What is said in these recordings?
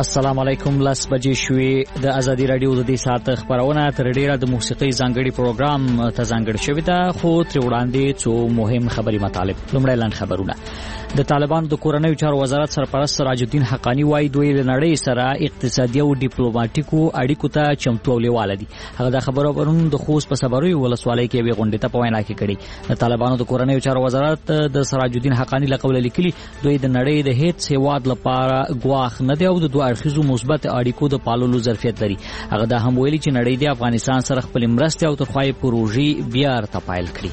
السلام علیکم. لاس بجې شوې د ازادي رادیو د دې ساعت خبرونه تر ډیره د موسیقي ځانګړي پروګرام ته ځانګړي شوې ده، خو تر وړاندې څو مهم خبري مطالب. لومړی لاند خبرونه. د طالبانو د کورنیو چارو وزارت سرپرست سراج الدین حقانی وايي دوی له نړۍ سره اقتصادي او ډیپلوماټیکو اړیکو ته چمتو او لیواله دي. هغه د خبرو پرون د خوست په صبروي ولسوالۍ کې یوې غونډې ته په وینا کې کړي. د طالبانو د کورنیو چارو وزارت د سراج الدین حقانی له قوله لیکلي دوی د نړۍ د هیڅ هیواد لپاره ګواښ نه دی او د دوه اړخیزو مثبت اړیکو د پاللو ظرفیت لري. هغه دا هم ویلي چې نړۍ د افغانستان سره خپل مرستې او ترخوای پروژې بیا ارتپایل کړي.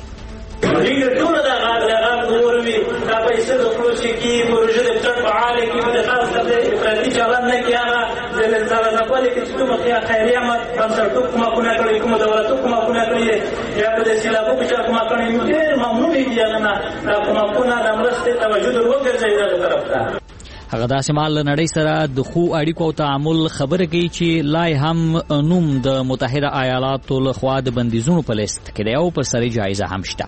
دا پیسې د پروژې کې پروژې د چټ فعاله کې د خاص د افراطي چلن نه کیږي د نظر نه کولای چې کومه خیریه مت کنسرټو کومه کړی کومه دولتو کومه کړی یا په دې سیلابو کې کومه کړی نو ډېر ممنون دي نه کومه د مرستې توجه وکړي د طرف ته. هغه د شمال نړۍ سره د خو اړیکو او تعامل خبره کوي چې لای هم نوم د متحده ایالاتو له خوا د بندیزونو په لیست کې دی او پر سر جایزه هم شته.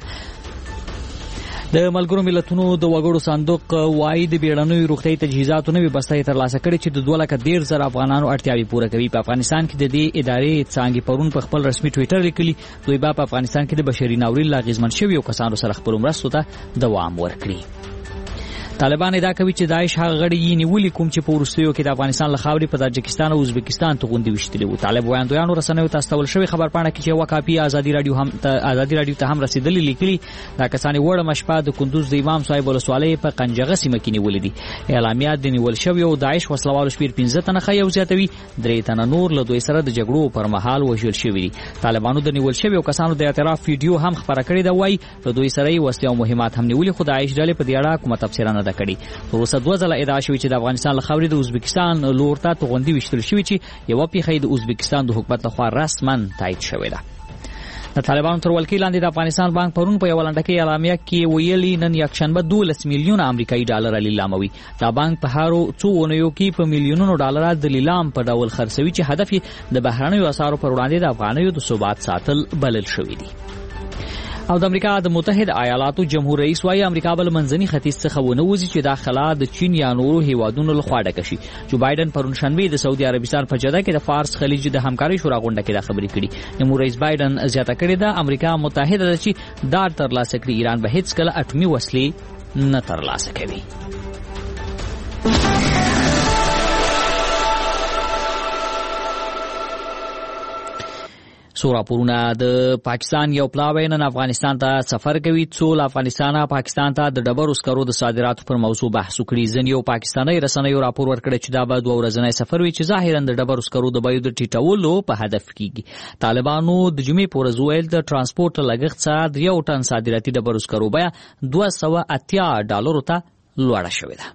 د ملګرو ملتونو د وګړو صندوق وايي د بیړنیو روغتي تجهیزاتو نوې بستې ترلاسه کړې چې د 2,13,000 افغانانو اړتیاوې پوره کوي. په افغانستان کې د دې ادارې څانګې پرون په خپل رسمي ټوئیټر لیکلي دوی په افغانستان کې د بشري ناورین لا غیزمن شویو کسانو سره خپل مرستو ته دوام ورکړي. طالبان ادعا کوي چې داعش هغه غړي یې نیولي کوم چې په وروستیو کې د افغانستان له خاورې په تاجکستان او ازبکستان ته غونډې وشتلې وو. طالب وایندویانو رسنیو ته استول شوی خبرپاڼه کې چې یو کاپي ازادي رادیو ته هم رسیدلې لیکلي دا کسان وړه مشپه د کندوز د امام صاحب ولسوالۍ په قنجغه سیمه کې نیولې دي. اعلامیات د نیول شوی او داعش وسلوالو شمیر 15 تنه خي او زیاتوي 3 تنه نور له دوی سره د جګړو پر مهال وژل شوی دي. طالبانو د نیول شوی او کسانو د اعتراف ویډیو هم خبره کړې ده. وایي له دوی سره یې وسلې او مهمات هم نیولې خو داعش ډلې په دې اړه کومه تفسیر نه ده کړې. دوه ځله ادعا شوی چې د افغانستان له خاورې د ازبکستان لور ته توغندي وشتل شوی چې یو پیخې د ازبکستان د حکومت لخوا رسما تایید شوی ده. د طالبانو تر ولکې لاندې د افغانستان بانک پرون په یو لنډکي اعلامیه کې ویلي نن یکشنبه 12 میلیون امریکایي ډالر لیلاموي. دا بانک په هارو څو اونیو کې په میلیونونو ډالر د لیلام په ډول خرڅوي چې هدف یې د بهرنیو اسعارو پر وړاندې د افغانیو د ثبات ساتل بلل شوی دی. او د امریکا د متحده ایالاتو جمهور رئیس وايي امریکا بل منځني ختیځ څخه ونوځي چې داخله د چین یا نورو هیوادونو لخوا ډکه شي. جو بایدن پرون شنبه د سعودي عربستان په جده کې د فارس خلیج د همکاري شورا غونډه کې دا خبرې کړې. جمهور رئیس بایدن زیاته کړې ده امریکا متحده ده چې دا ترلاسه کړي ایران به هیڅ کله اټومي وسلې نه ترلاسه کوي. سو راپورونه د پاکستان یو پلاوی نن افغانستان ته سفر کوي. څو افغانستان پاکستان ته د ډبرو سکرو د صادراتو پر موضوع بحث وکړي. ځینې پاکستاني رسنیو راپور ورکړی چې دا به 2 ورځنی سفر وي چې ظاهرا د ډبرو سکرو د بیو د ټیټولو په هدف کېږي. طالبانو د جمعې په ورځ ویل د ترانسپورت لګښت څخه د 1 ټن صادراتي ډبرو سکرو بیه $280 ته لوړه شوې ده.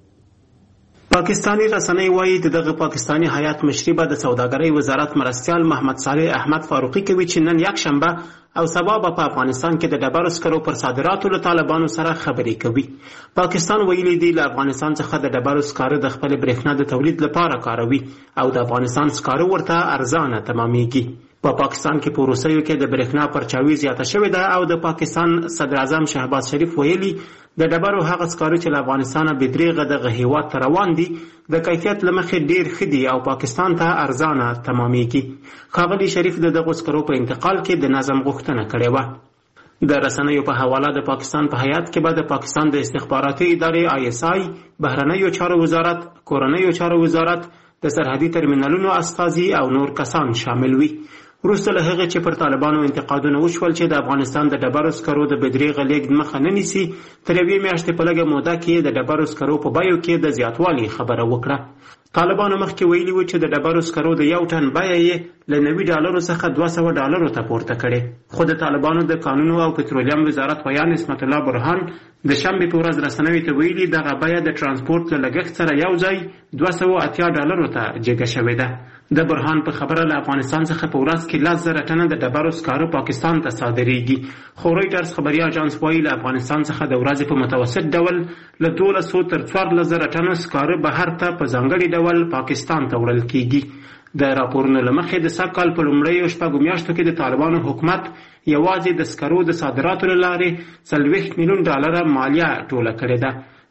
پاکستانی رسنۍ وايي دغه پاکستانی هیات مشري به د سوداګرۍ وزارت مرستیال محمد صالح احمد فاروقي کوي چې نن یک شنبه او سبا په افغانستان کې د ډبرو سکرو پر صادراتو له طالبانو سره خبرې کوي. پاکستان ویلي دی له افغانستان څخه د ډبرو سکرو د خپل برېښنا د تولید لپاره کاروي او د افغانستان سکرو ورته ارزانه تمامېږي. په پاکستان کې په روسیو کې د برېښنا پرچاوي زیاته شوې ده او د پاکستان صدر اعظم شهباز شریف ویلي د ډبرو هغه سکرو چې له افغانستانه بدریغه دغه هیواد ته روان دي د کیفیت له مخې ډېر ښه دي او پاکستان ته ارزانه تمامېږي. ښاغلي شریف د دغو سکرو په انتقال کې د نظم غوښتنه کړې وه. د رسنیو په حواله د پاکستان په هیات کې به د پاکستان د استخباراتي ادارې ISI، بهرنیو چارو وزارت، کورنیو چارو وزارت، د سرحدي ترمینالونو استازي او نور کسان شامل وي. وروسته له هغې چې پر طالبانو انتقادونه وشول چې د افغانستان د ډبرو سکرو د بدریغه لیږد مخه نه نیسي، تر یوې میاشتې په لږه موده کې د ډبرو سکرو په بیو کې د زیاتوالي خبره وکړه. طالبانو مخکې ویلي و چې د ډبرو سکرو د 1 ټن بیه یې له $90 څخه $200 ته پورته کړې. خو د طالبانو د کانونو او پترولیم وزارت ویان اسمت الله برهان د شنبې په ورځ رسنیو ته ویلي دغه بیه د ترانسپورت له لګښت سره یو ځای $280 ته جګه شوې ده. د برهان په خبره له افغانستان څخه په ورځ کې 10,000 ټنه د ډبرو سکرو پاکستان ته صادریږي. خو رویټرز خبري اژانس وايي له افغانستان څخه د ورځې په متوسط ډول له 1200 تر 14,000 ټنه سکرو بهر ته په ځانګړي ډول پاکستان ته وړل کیږي. د راپورونو له مخې د سږ کال په لومړیو 6 میاشتو کې د طالبانو حکومت یوازې د سکرو د صادراتو له لارې $40 میلیون مالیه ټوله کړې ده.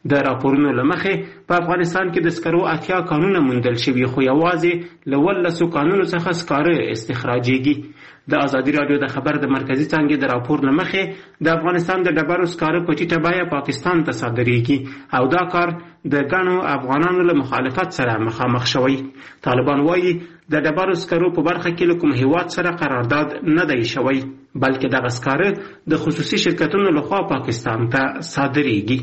د راپورونو له مخې په افغانستان کې د سکرو 80 کانونه موندل شوي خو یوازې له 12 کانونو څخه سکاره استخراجېږي. د ازادي راډیو د خبر د مرکزي څانګې د راپور له مخې د افغانستان د ډبرو سکاره په ټیټه بیه پاکستان ته صادریږي او دا کار د ګڼو افغانانو له مخالفت سره مخامخ شوی. طالبان وایي د ډبرو سکرو په برخه کې له کوم هیواد سره قرارداد نه دی شوی بلکې دغه سکاره د خصوصي شرکتونو لخوا پاکستان ته صادریږي.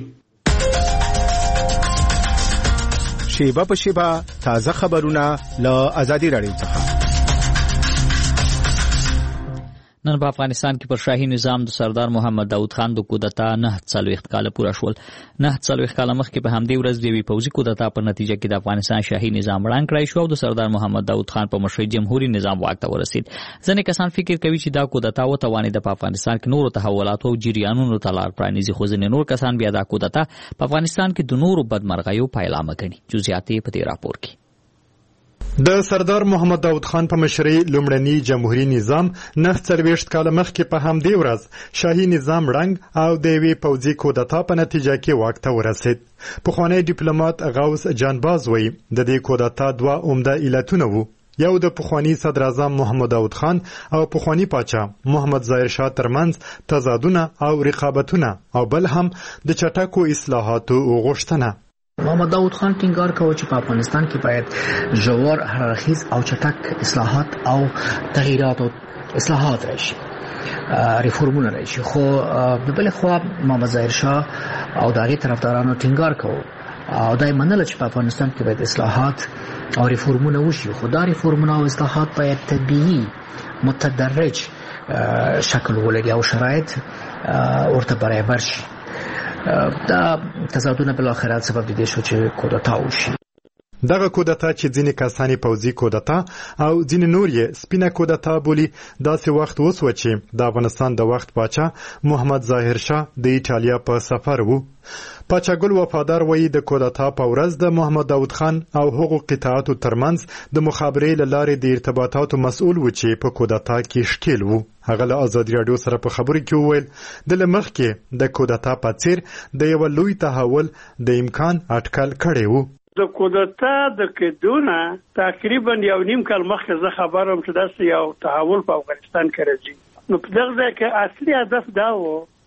شیبه په شیبه تازه خبرونه له ازادي راډیو څخه. نن په افغانستان کې پر شاهي نظام د سردار محمد داود خان د کودتا 49 کال پوره شول. 49 کال مخکې په همدې ورځ د یوې پوځي کودتا په نتیجه کې د افغانستان شاهي نظام ړنګ کړای شو او د سردار محمد داود خان په مشرۍ جمهوریت نظام واک ته ورسید. ځینې کسان فکر کوي چې دا کودتا وتوانېده په افغانستان کې نورو تحولاتو او جریانونو ته لار پرانیزي، خو ځینې نور کسان بیا دا کودتا په افغانستان کې د نورو بدمرغیو پایلامه ګڼي. جزئیات په دې راپور کې. د سردار محمد داود خان په مشرۍ لومړني جمهوریت نظام 49 کال مخکې په همدې ورځ شاهي نظام ړنګ او د یوې پوځي کودتا په نتیجه کې واک ته ورسید. پخوانی ډیپلوماټ غوث جانباز وایي د دې کودتا 2 عمده علتونه وو. یو د پخوانی صدر اعظم محمد داود خان او پخوانی پاچا محمد ظاهر شاه ترمنځ تضادونه او رقابتونه او بل هم د چټکو اصلاحاتو غوښتنه. محمد داود خان ټینګار کاوه چې په افغانستان کې باید ژور هررخیز او چټک اصلاحات او تغییرات او اصلاحات راشي، ریفورمونه راشي. خو په بل خوا محمد ظاهر شاه او دغه طرفدارانو ټینګار کاوه او دای منل چې په افغانستان کې باید اصلاحات او ریفورمونه وشي، خو دا ریفورمونه او اصلاحات باید طبیعي متدرج شکل ولري او شرایط ورته برابر شي. دا تضادونه بل آخرت سبب دیده شد چې کودتا وشي. دغه کودتا چې ځینې کسانی پوځي کودتا او ځینې نور یې سپینه کودتا بولي داسې وخت وسوه چې د افغانستان د وخت پاچا محمد ظاهر شاه د ایټالیا په سفر وو. پاچا ګل وفادار وایي د کودتا په ورځ د محمد داود خان او هغو قطاعاتو ترمنځ د مخابرې له لارې د ارتباطاتو مسؤل و چې په کودتا کې ښکیل وو. هغه له ازادي راډیو سره په خبرو کې وویل د مخکې د کودتا په څیر د یو لوی تحول د امکان اټکل کړی وو. د کودتا د کېدونه تقریبا 1.5 کال مخکې زه خبرم چې داسې یو تحول په افغانستان کې راځي. نو په دغه ځای کې اصلي هدف دا و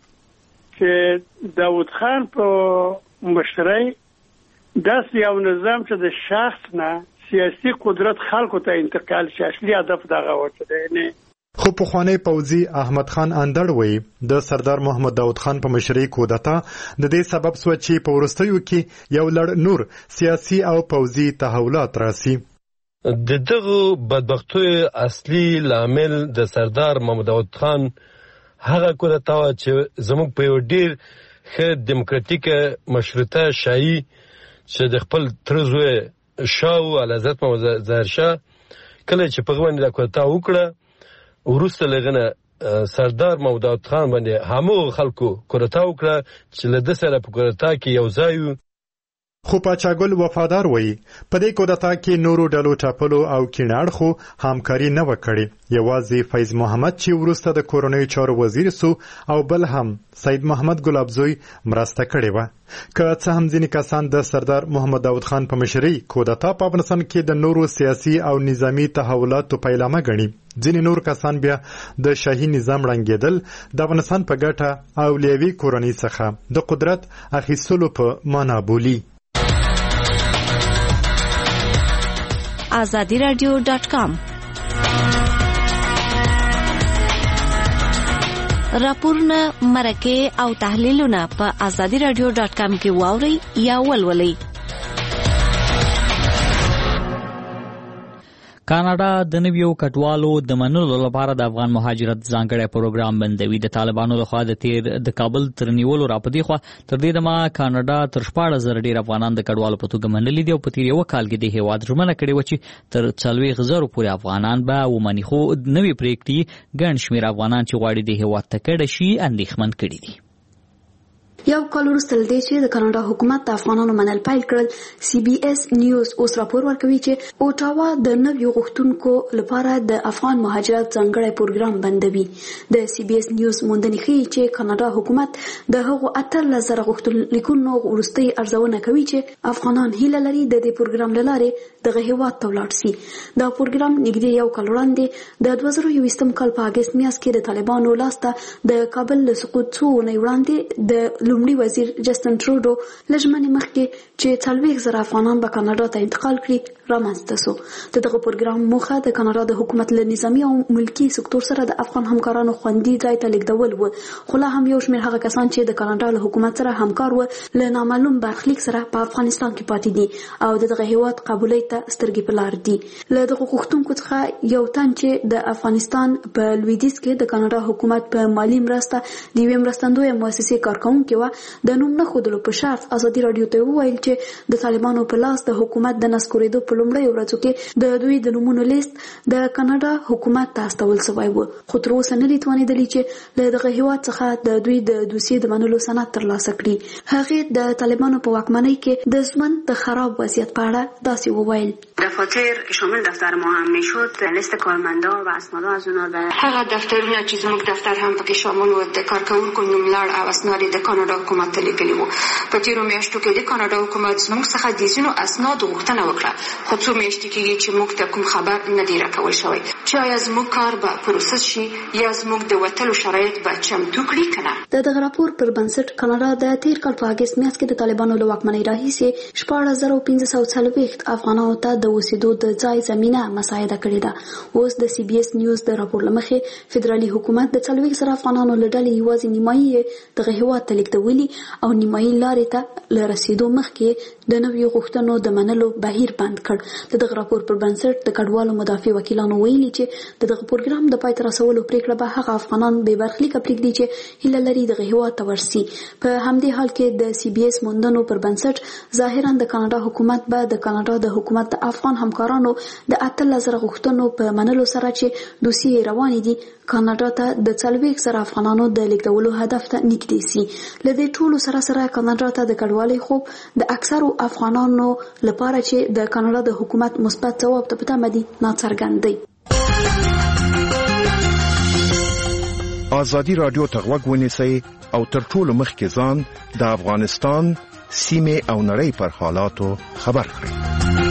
چې داود خان په مشرۍ داسې یو نظام چې د شخص نه سیاسي قدرت خلکو ته انتقال شي. اصلي هدف دغه و چې نه خو پخوانی پوځي احمد خان اندړ وایي د سردار محمد داود خان په مشرۍ کودتا د دې سبب شو چې په وروستیو کې یو لړ نور سیاسي او پوځي تحولات راسي. د دغه بدبختیو اصلي لامل د سردار محمد داود خان هغه کودتا چې زموږ په یو ډیر ښه دیموکراتیک مشروطه شاهي چې د خپل ترزوی شاه اعلیحضرت محمد ظاهر شاه کله چې په غوښتنه د کودتا وکړه وروسته لغنه سردار محمد داود خان باندې همو خلکو کودتا وکړه چې له د سره په کودتا کې یو ځای. خو پاچا ګل وفادار وایي په دې کودتا کې نورو ډلو ټاپلو او کیناړ خو همکاري نه وکړي. یوازې فیض محمد چې وروسته د کورنیو چارو وزیر سو او بل هم سید محمد ګلابزوی مرسته کړې وه. که څه هم ځینې کسان د سردار محمد داود خان په مشرۍ کودتا په افغانستان کې د نورو سیاسي او نظامي تحولاتو پیلامه ګڼي، ځینې نور کسان بیا د شاهي نظام ړنګېدل د افغانستان په ګټه او له یوې کورنۍ څخه د قدرت اخیستلو په معنا بولي. azadiradio.com راپورونه، مرکې او تحلیلونه په azadiradio.com کې واورئ یا ولولئ. کاناډا د نویو کډوالو د منلو لپاره د افغان مهاجرت ځانګړی پروګرام بندوي. د طالبانو لخوا د کابل تر نیولو راپدې خوا تر دې دمه کاناډا تر 14,000 ډیر افغانان د کډوالو په توګه منلي دي او په تیر یو کال کې د هیواد ژمنه کړې و چې تر 40,000 پورې افغانان به ومني، خو نوې پریکړې ګڼ شمېر افغانان چې غواړي د هیواد ته کډه شي اندېښمن کړي دي. یو کال وروسته له دې چې د کاناډا حکومت د افغانانو منل پیل کړل، سی بي اس نیوز اوس راپور ورکوي چې اوټاوا د نویو غوښتونکو لپاره د افغان مهاجرت ځانګړی پروګرام بندوي. د سی بي اس نیوز موندنې ښیي چې کاناډا حکومت د هغو 18,000 غوښتنلیکونو وروستۍ ارزونه کوي چې افغانان هیله لري د دې پروګرام له لارې دغه هیواد ته ولاړ سي. دا پروګرام نږدې یو کال وړاندې د 2021 کال په اګست میاشت کې د طالبانو لاسته د کابل له سقوط څو اونۍ وړاندې د لومړي وزیر جسټن ټروډو لږمنې مخکې چې 40,000 افغانان به کاناډا ته انتقال کړي رامنځته سو. د دغه پروګرام موخه د کاناډا د حکومت له نظامي او ملکي سکتور سره د افغان همکارانو خوندي ځای ته لیږدول و، خو لا هم یو شمېر هغه کسان چې د کاناډا له حکومت سره همکار و له نامعلوم برخلیک سره په افغانستان کې پاتې دي او د دغه هیواد قبولۍ ته سترګې په لار دي. له دغه غوښتونکو څخه یو تن چې د افغانستان په لویدیځ کې د کاناډا حکومت په مالی مرسته د یوې مرستندویه مؤسسې کارکوونکې وه، د نوم نه ښودلو په شرط ازادي راډیو ته وویل چې د طالبانو په لاس د حکومت د نسکورېدو په لومړیو ورځو کې د دوی د نومونو لیست د کاناډا حکومت ته استول شوی و، خو تر اوسه نه دي توانېدلي چې له دغه هیواد څخه د دوی د دوسیې د منلو سند ترلاسه کړي. هغې د طالبانو په واکمنۍ کې د ژوند د خراب وضعیت په اړه داسې وویل: دفاتر شامل دفتر ما هم میشد، لیست کارمندا و اسناد از اونا به هغه دفترونه چې زموږ دفتر هم پکې شامل و، د کارکوونکو نوملړ او اسناد د کاناډا حکومت ته لیکلي وو. په تیرو میاشتو کې د کاناډا حکومت زموږ څخه د ځینو اسنادو غوښتنه وکړه، خو څو میاشتې کېږي چې موږ ته کوم خبر نه دی راکول شوی چې آیا زموږ کار به پروسس شي یا زموږ د وتلو شرایط به چمتو کړي که نه. د دغه راپور پر بنسټ کاناډا د تیر کال په اګست میاشت کې د طالبانو له واکمنۍ راهیسې 14,540 افغانانو ته د اوسېدو د ځای زمینه مساعده کړې ده. اوس د سی بي اس نیوز د راپور له مخې فدرالي حکومت د 40,000 افغانانو له ډلې یوازې نیمایي دغه هیواد ته لیږدولي او نیمایي لارې ته له رسېدو مخکې د نویو غوښتنو د منلو بهیر بند کړ. د دغه راپور پر بنسټ د کډوالو مدافع وکیلانو ویلي چې د دغه پروګرام د پای ته رسولو پریکړه به هغه افغانان بې برخلیکه پرېږدي چې هیله لري دغه هیواد ته ورسي. په همدې حال کې د سی بي اس موندنو پر بنسټ ظاهرا د کاناډا حکومت به د کاناډا د حکومت د افغان همکارانو د 18,000 غوښتنو په منلو سره چې دوسیې روانې دي کاناډا ته د 40,000 افغانانو د لیږدولو هدف ته نږدې سي. له دې ټولو سره کاناډا ته د کډوالۍ خوب د اکثرو افغانانو لپاره چې د کاناډا د حکومت مثبت ځواب ته په تمه دي ناڅرګند دی. ازادي راډیو ته غوږ ونیسئ او تر ټولو مخکې ځان د افغانستان سیمې او نړۍ پر حالاتو خبر کړئ.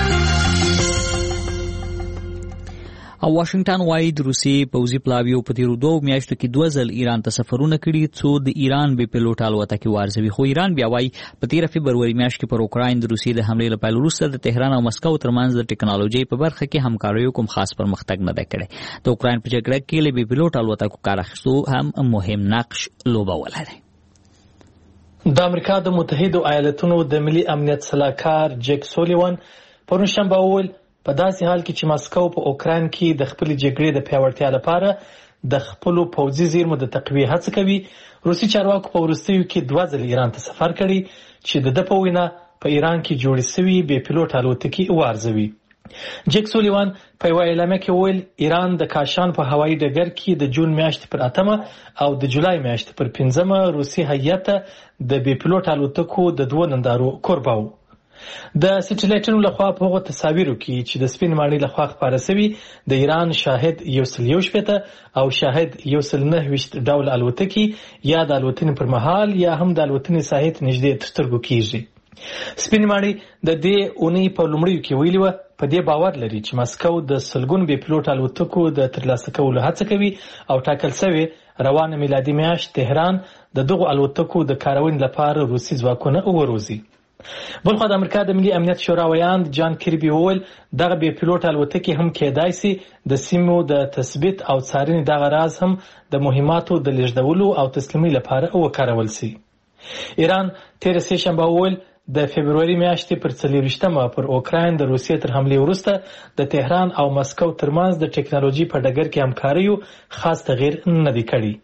او واشنگټن وايي د روسي پوځي پلاویو په تیرو 2 میاشتو کې 2 ځل ایران ته سفرونه کړي څو د ایران بې پیلوټ الوتکې وارزوي، خو ایران بیا وايي په 13 فبروري میاشت کې پر اوکراین د روسي د حملې له پیل وروسته د تهران او مسکو ترمنځ د ټکنالوژي په برخه کې همکاریو کوم خاص پرمختګ نه دی کړی. د اوکراین په جګړه کې له بې پیلوټ الوتکو کار اخیستو هم مهم نقش لوبولی دی. د امریکا د متحدو ایالاتونو د ملي امنیت سلاکار جیک سولیوان پرون شنبه وویل په داسې حال کې چې مسکو په اوکراین کې د خپل جګړې د پیاوړتیا لپاره د خپل پوځي زیرمو د تقویه هڅه کوي، روسي چارواکو په وروستیو کې 2 ځله ایران ته سفر کړی چې د په وینا په ایران کې جوړې شوی بې پیلوټ الوتکې وارزوي. جیک سولیوان په یوه اعلامیه کې وویل ایران د کاشان په هوایي ډګر کې د جون میاشتې پر 8 او د جولای میاشتې پر 15 روسي هیئت د بې پیلوټ الوتکو د 2 نندارو کوربه و. د سټلایټونو لخوا په هغو تصاویرو کې چې د سپین ماڼۍ لخوا خپاره شوي د ایران شاهد 111 او شاهد 129 ډول الوتکې یا د الوتنې پر مهال یا هم د الوتنې ساحې ته نږدې تر سترګو کېږي. سپین ماڼۍ د دې اونۍ په لومړیو کې ویلي وه په دې باور لري چې مسکو د سلګون بې پیلوټ الوتکو د ترلاسه کولو هڅه کوي او ټاکل شوی روانه میلادي میاشت تهران د دغو الوتکو د کارونې لپاره روسي ځواکونه وروزي. بلخوا د امریکا د ملي امنیت شورا ویاند جان کربي وویل دغه بې پیلوټ الوتکې هم کېدای شي د سیمو د تثبیت او څارنې دغه راز هم د مهماتو د لیږدولو او تسلیمۍ لپاره وکارول شي. ایران تېره سه شنبه وویل د فبروري میاشتې پر 24 پر اوکراین د روسیې تر حملې وروسته د تهران او مسکو ترمنځ د ټکنالوژي په ډګر کې همکاریو خاص تغییر نه دی کړی.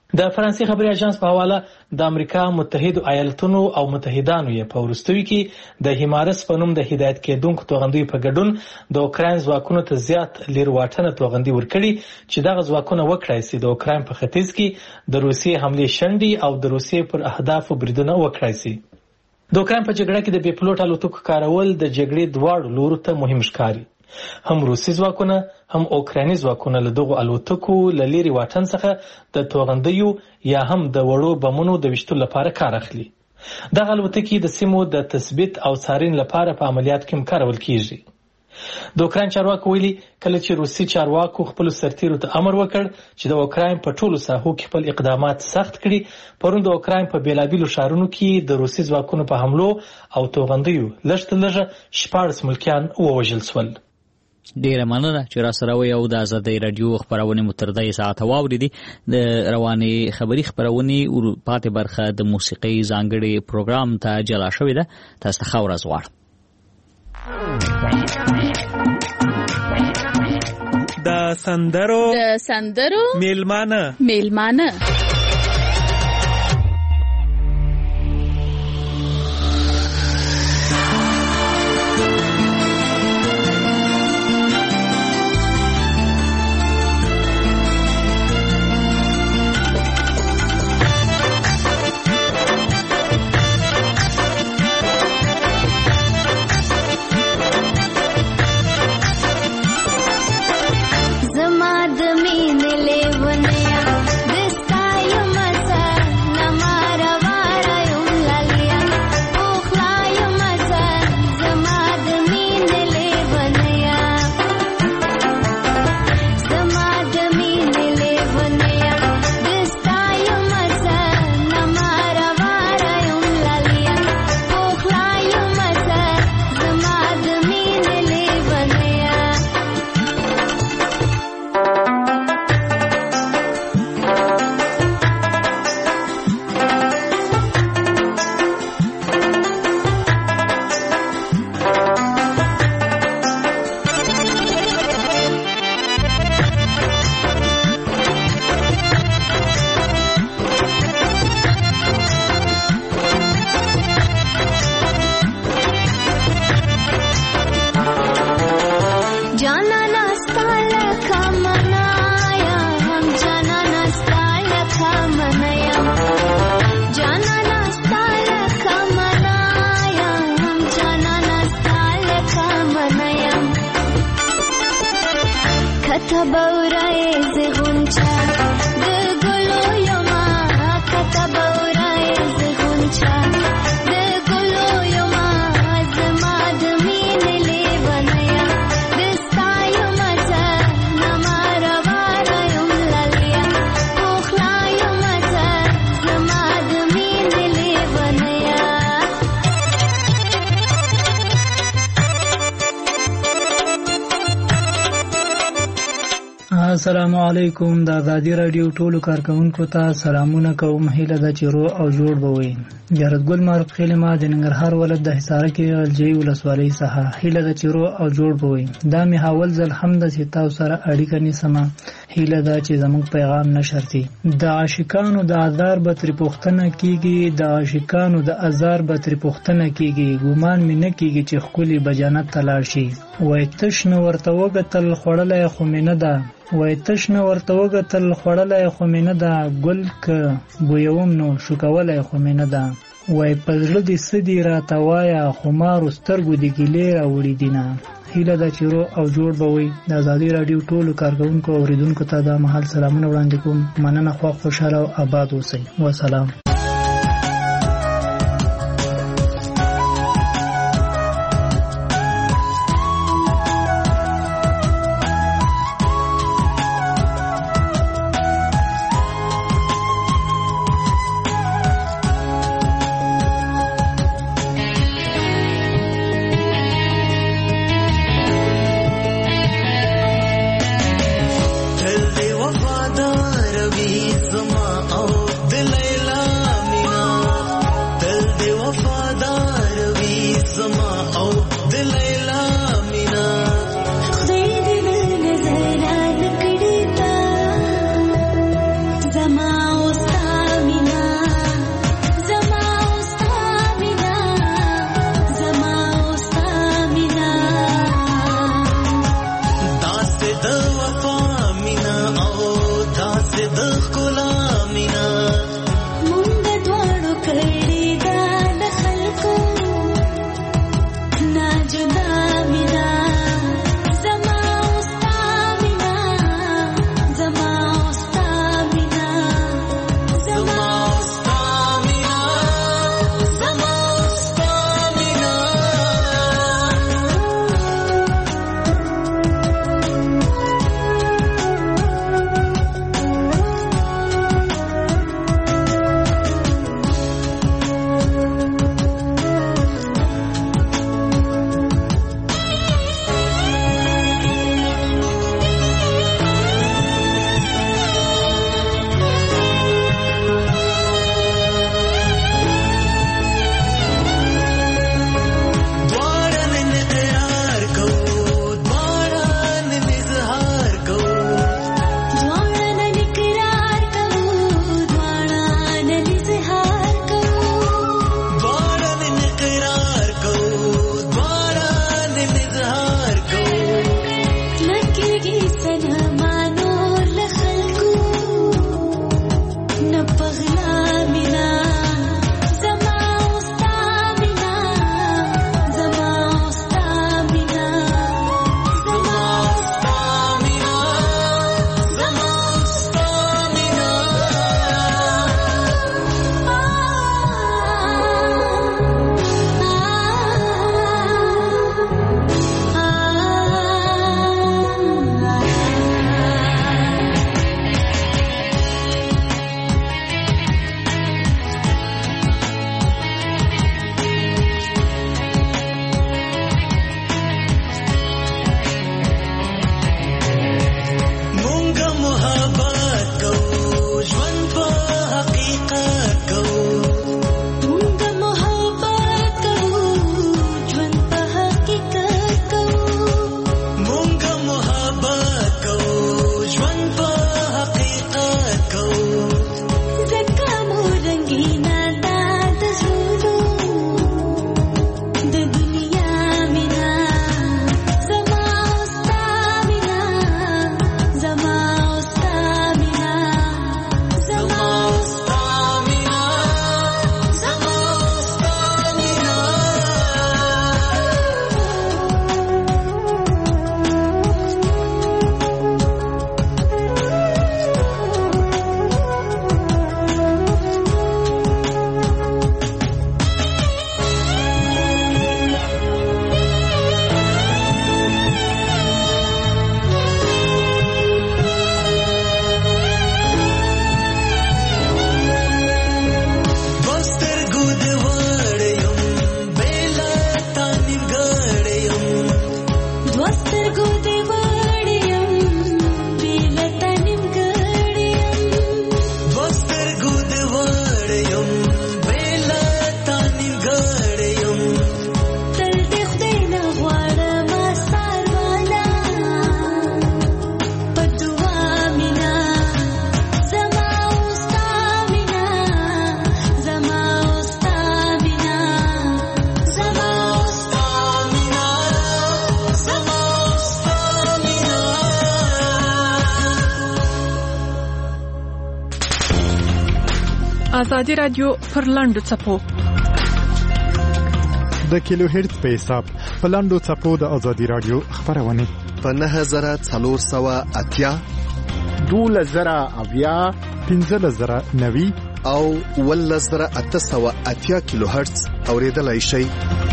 د فرانسې خبري اژانس په حواله د امریکا متحده ایالاتونو او متحدانو یې په وروستیو کې د هیمارس په نوم د هدایت کېدونکو توغندیو په ګډون د اوکراین ځواکونو ته زیات لیرواټنه توغندي ورکړي چې دغه ځواکونه وکړای شي د اوکراین په ختیځ کې د روسیې حملې شنډي او د روسیې پر اهدافو بریدونه وکړای شي. د اوکراین په جګړه کې د بې پلوټ الوتکو کارول د جګړې دواړو لورو ته مهم ښکاري. هم روسي ځواکونه هم اوکرایني ځواکونه له دغو الوتکو له لرې واټن څخه د توغندیو یا هم د وړو بمونو د ویشتلو لپاره کار اخلي. دغه الوتکې د سیمو د تثبیت او څارنې لپاره په عملیاتو کې کارول کیږي. د اوکراین چارواکو ویلي کله چې روسي چارواکو خپل سرتیرو ته امر وکړ چې د اوکراین په ټولو ساحو کې خپل اقدامات سخت کړي، پرون د اوکراین په بیلابیلو ښارونو کې د روسي ځواکونو په حملو او توغندیو لږ تر لږه 14 ملکیان ووژل شول. ډیره مننه چې را سره وي او د آزادۍ رادیو خبرونه متردی ساعت واوریدي. د رواني خبري خبرونه او پاتې برخه د موسیقي ځانګړي پروګرام ته جلا شوې ده. تاسو ته خبر ازوار د سندرو میلمانه السلام علیکم. د آزادۍ رادیو ټولو کارکونکو ته سلامونه کوم. هیله ده چې روغ او جوړ به وي. جارتګل معروف خیل ما د ننګرهار ولایت د حصار کې الجی ولسوالۍ څخه هیله ده چې روغ او جوړ به وي. دا می حاول ځل هم د سیتاو سره اړیکه نیسمه. هیله ده چې زموږ پیغام نشرتي. د عاشقانو د آزار به تر پوښتنه کیږي، د عاشقانو د آزار به تر پوښتنه کیږي. ګومان مې نه کیږي چې خولي بجانت تلاړ شي. وای تش نو ورته وګتل خړلې خو مې نه ده، وای تش نو ورته وګتل خړلې خو مې نه ده، ګل ک بویوم نو شکولې خو مې نه ده. وای پزړه دې سدي را توایا خمار سترګو دې ګلې را وړي دینه. هیله ده چې روغ او جوړ به وي. د آزادۍ رادیو ټولو کارکونکو او اوریدونکو ته دا مهال سلامونه وړاندې کوم. مننه، خوشاله او آباد اوسئ. والسلام. وفادار وی زما او د لیلا ښکلا مینا مونږ دواړو کړي دا د خلکو نه جدا مینا زما او ستا مینا زما او ستا مینا زما او ستا مینا زما او ستا مینا ازادي رادیو پر لاندو څپو د کیلو هرتز په حساب په لاندو څپو د ازادي رادیو خبرونه په 9480 12090 15090 او 11880 کیلو هرتز اوریدلای شئ.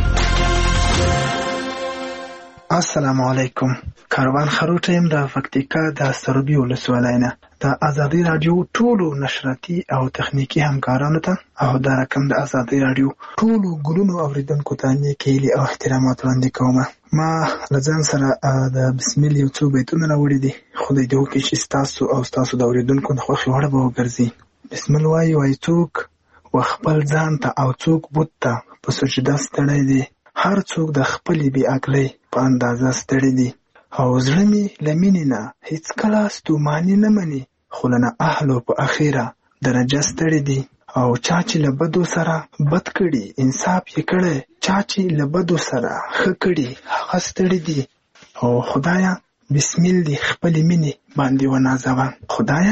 السلام علیکم. کاروان خروټیم د پکتیکا د سروبي ولسوالۍ نه د ازادي رادیو ټولو نشراتي او تخنیکی همکارانو ته او د رقم د ازادي رادیو ټولو ګلونو اوریدونکو ته نیکیلي او احترامات وړاندې کوم. ما لزان سره د بسم الله یو څو بیتونه راوړي دي. خدای دې وکړي چې تاسو او تاسو د اوریدونکو د خوښي وړ به وګرځي. بسم الله وای څوک وخپل ځان ته او څوک بوت ته په سجده ستړی دی. هر څوک د خپلې بې عقلۍ په اندازه ستړی دی او زړه مې له مینې نه هېڅ کله ستوماني نه مني، خو له نااهلو په اخیره درجه ستړی دی. او چا چې له بدو سره بد کړي انصاف یې کړی، چا چې له بدو سره ښه کړي هغه ستړی دی. او خدایا بسم الله دې خپلې مینې باندې ونازوه. خدایا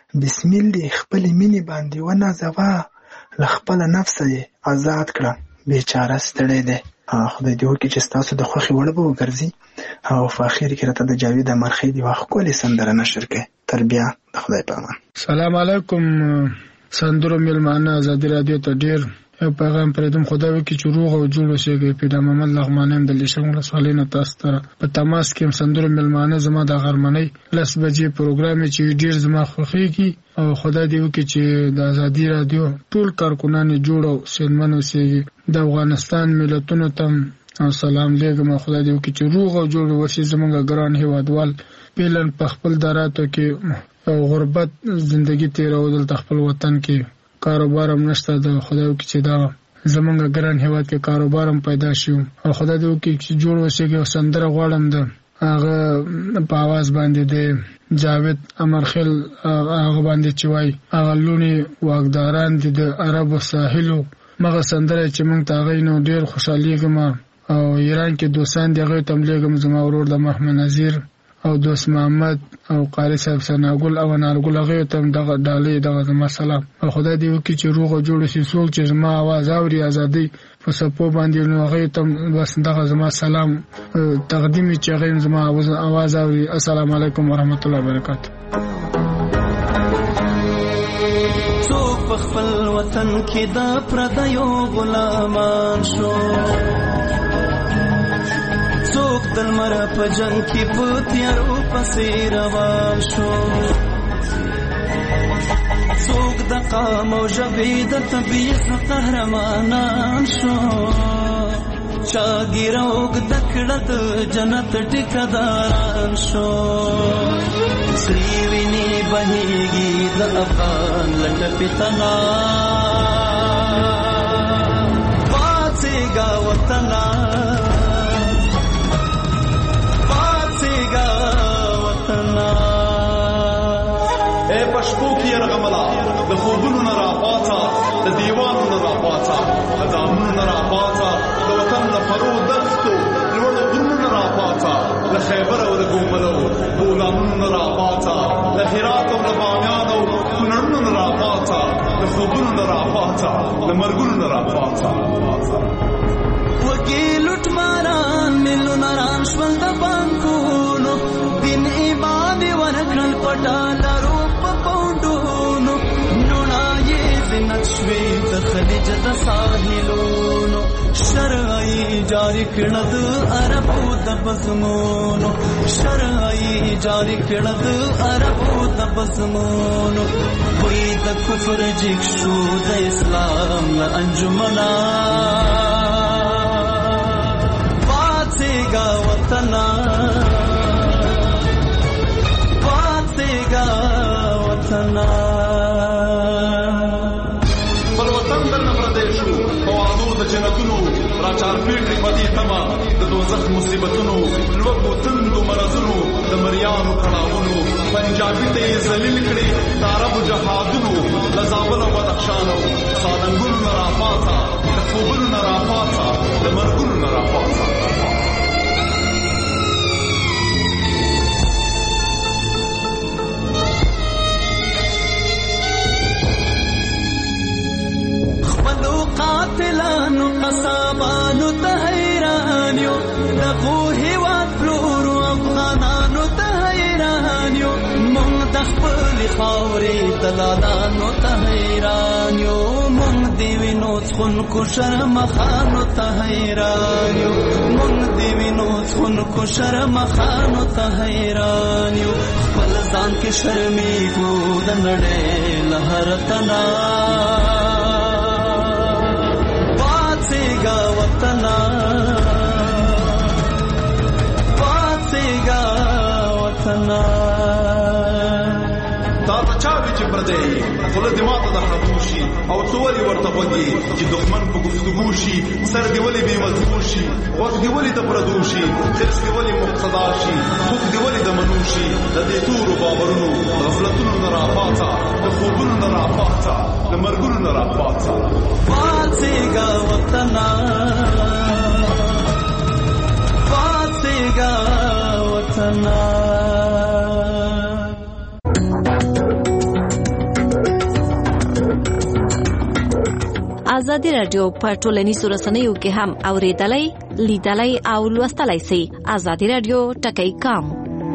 بسم الله خپل مینې باندې ونازوه، له خپل نفس یې آزاد کړه، بیچاره ستړی دی. خدای دې وکړي چې ستاسو د خوښې وړ به وګرځي. او په اخر کې راته د جاوید امرخیل یوه ښکلې سندره نشر کړئ. تر بیا د خدای په امان. سلام علیکم سندرو میلمانه ازادي رادیو ته ډېر یو پیغام پرېږدم. خدای وکړي چې روغ او جوړ اوسېږئ. پیدا محمد لغمانی یم د لیشنګ ولسوالۍ نه تاسو سره په تماس کې یم. سندرو میلمانه زما د غرمنۍ 10 بجې پروګرام چې ډېر زما خوښېږي او خدای دې وکړي چې د ازادي رادیو ټول کارکونان یې جوړ او صحتمند اوسېږي. د افغانستان ملتونو ته او سلام لېږم. خدای دې وکړي چې روغ او جوړ اوسي زموږ ګران هېوادوال. پیلن په خپل دراتو کې غربت زندگی تېرول دلته خپل وطن کې کاروبار هم نشته. د خدای وکړي چې دا زمونږ ګران هېواد کې کاروبار هم پیدا شي او خدای دې وکړي چې جوړ اوسېږي. او سندره غواړم د هغه په آواز باندې د جاوید امرخیل هغه باندې چې وایي هغه لوڼې واکداران دي د عربو ساحلو. مغه سندره چې موږ ته هغې نو ډېر خوشحالېږم. او ایران کې دوستان دي هغوی ته هم لېږم. زما ورور د محمد نظیر او دوست محمد او قاری صاحب ثناګل او انارګل هغوی ته هم دغه ډالۍ دغه زما سلام. او خدای دې وکړي چې روغ او جوړ شي. څوک چې زما اواز اوري ازادۍ په څپو باندې نو هغوی ته هم بس دغه زما سلام تقدیم وي چې هغوی هم زما اواز اوري. السلام علیکم ورحمت الله وبرکاتو. څوک په خپل وطن کې د پردیو غلامان شو، څوک د لمر په جنګ کې په تیارو پسې روان شو، څوک د قام او ژبې د طبیعت قهرمانان شو، چا ګیره اوږده کړه د جنت ټیکهداران شو. سرې وینې بهېږي د افغان له ټپې تنا، پاڅېږه وطنه پشپو کې یرغملا د خوبونو نه راپاڅه، د دیوانو نه راپاڅه، د دامونو نه راپاڅه، د وطن د فرو دښتو لوړو غرونو نه راپاڅه، له خیبر او د ګوملو بولانونو نه راپاڅه، له هرات او د بامیان او کونړونو نه راپاڅه، د خوبونو نه راپاڅه، د مرګونو نه راپاڅه. وږي لوټماران میلیونران شول د بانکونو، دین ایمان یې ورکړل پټه لرو په پونډونو، لوڼه یې زینت شوې د خلیج د ساحلونو، شرع یې جاري کړه د عربو د بزمونو، شرع یې جاري کړه د عربو د بزمونو. وی د کفر جګ شو د اسلام له انجمنا، پاڅېږه وطنه پاڅېږه وطنه. بل وطن درنه پردی شو په وعدو د جنتونو، راچارپېټ کړي په دې تمه د دوزخ مصیبتونو، لوږو تندو مرضونو د مریانو کړاوونو، پنجابي ته یې ذلیل کړي د عربو جهادونو، له زابل او بدخشان او سالنګونو نه راپاڅه، د خوبونو نه راپاڅه، د مرګونو نه راپاڅه. قاتلانو قصابانو ته حیران یو، دغو هېواد پلورو افغانانو ته حیران یو، مونږ د خپلې خاورې دلالانو ته حیران یو، مونږ د وینو څښونکو شرمخانو ته حیران یو، مونږ د وینو څښونکو شرمخانو ته حیران یو. خپل ځان کې شرمېږو د نړۍ له هر تنا، پاڅېږه وطنه پاڅېږه وطنه. تا ته چا وي چې پردی خوله دې ماته د خبو شي، او څه ولې ورته غوږې چې دښمن په گفتگو شي، سر دې ولې بې مضمون شي، غوږ دې ولې د پردو شي، حرص دې ولې مقتدا شي، خوږ دې ولې د منو شي. د دې تورو باورونو غفلتونو نه راپاڅه، د خوبونو نه راپاڅه، د مرګونو نه راپاڅه. پاڅېږه وطنه پاڅېږه وطنه. آزادي رادیو په ټولنیزو رسنیو کې هم اوریدلای، لیدلای او لوستلای شئ. آزادي رادیو ټکی کام.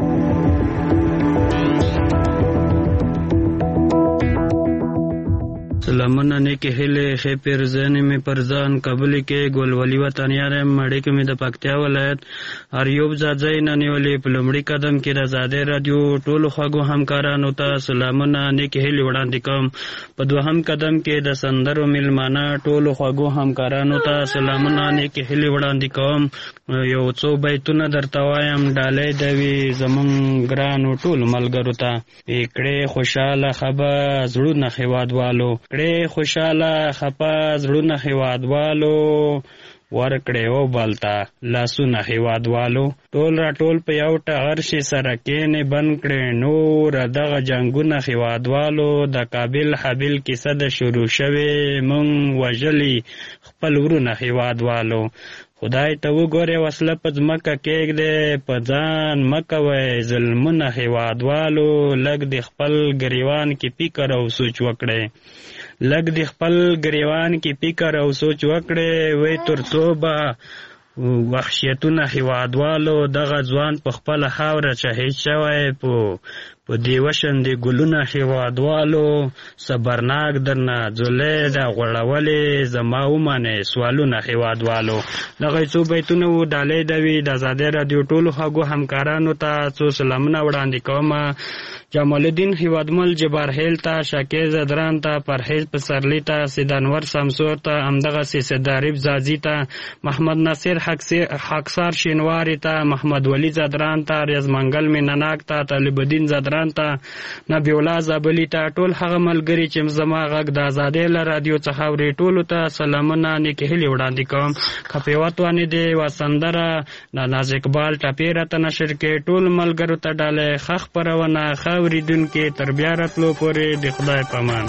سلامونه نیکی هیله خې پیرزنې می پرزان قبول کې ګولولي وطنیار مړې کې می د پکتیا ولایت اریوب زاځي ننیولې په لومړي قدم کې د آزادي رادیو ټولو خواږو همکارانو ته سلامونه نیکی هیله وړاندې کوم. په دوهم قدم کې د سندرو میلمانه ټولو خواږو همکارانو ته سلامونه نیکی هیله وړاندې کوم. یو څو بیتونه درته وایم ډالۍ دوي زمون ګرانو ټولو ملګرو ته. کړې خوشاله خبر زړونه هیوادوالو، کړې خوشاله خپه زړونه هیوادوالو، ورکړې او بلتا لاسونه هیوادوالو. ټول را ټول په یو ټغر شي سره کېنې بند کړې نور دغه جنګونه هیوادوالو. د کابل حابل کیسه د شروع شوې مونږ وژلي خپل ورونه هیوادوالو. خدای ته وګوره وسله په ځمکه کېږدې په ځان مکوئ ظلمونه هیوادوالو. لږ د خپل ګریوان کې فکر او سوچ وکړئ، لږ د خپل ګریوان کې فکر او سوچ وکړئ. وی ترڅو به وحشیتونه هیوادوالو دغه ځوان په خپله خاوره شهید شوی په دیوشن د ګلونه هیوادوالو. صبرناک درنه ځولې د غوړولې زما ومنې سوالونه هیوادوالو. دغه څو بیتونه و ډالۍ دوي د آزادي رادیو ټولو خواږو همکارانو ته څو سلامونه وړاندې کوم. جمال الدین هیوادمل جبار هیل ته، شاکر زدران ته، پرهیز پسرلی ته، سیدانور سمسور ته، همدغسې سیداریب زازي ته، محمد ناصر خاکسار شینواري ته، محمد ولی زدران ته، ریاض مینناک ته، طالب الدین زدران ته، نبی الله زابلی ته، ټول هغه ملګري چې زما غږ د آزادۍ له رادیو څخه اوري ټولو ته سلامونه نیکې هیلې وړاندې کوم. که په وطوانې دی و سندره د ناز اقبال ټپې راته نشر کې ټول ملګرو ته ډالۍ ښه خپرونه ښه اوریدونکي تر بیا راتلو پورې د خدای په امان.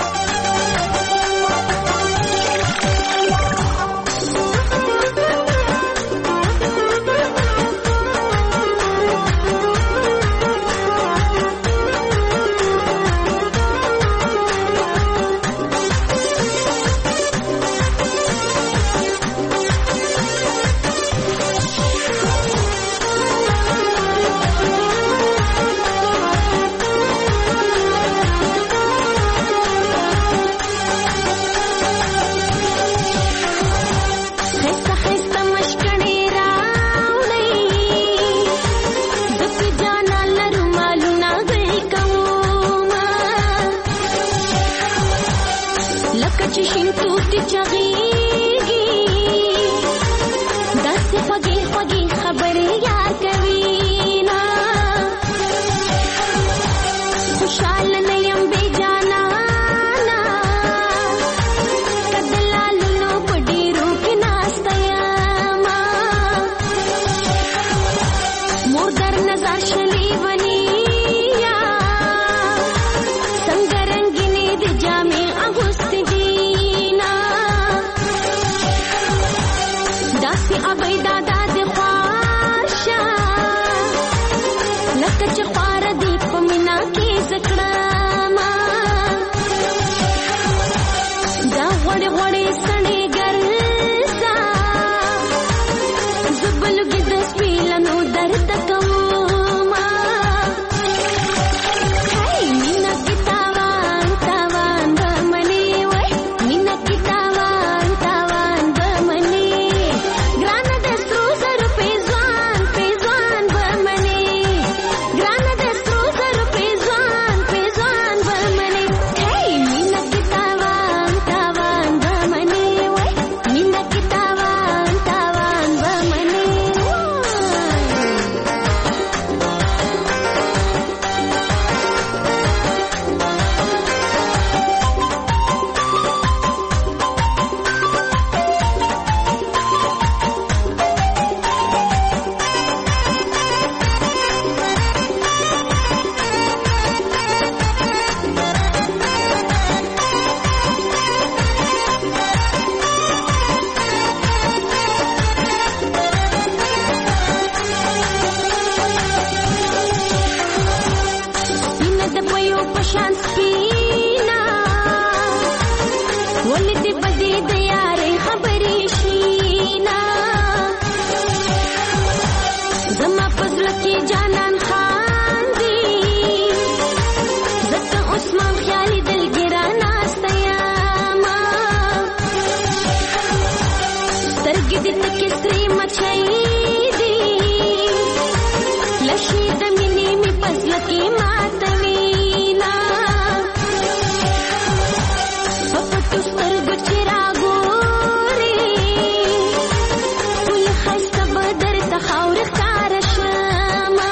دې تکې سرې مچۍ دي لشي د مینې مې پزله کې ماتوینا په پټو سترګو چې راګورې ټول ښایسته به درته خاورې ښکاره شمه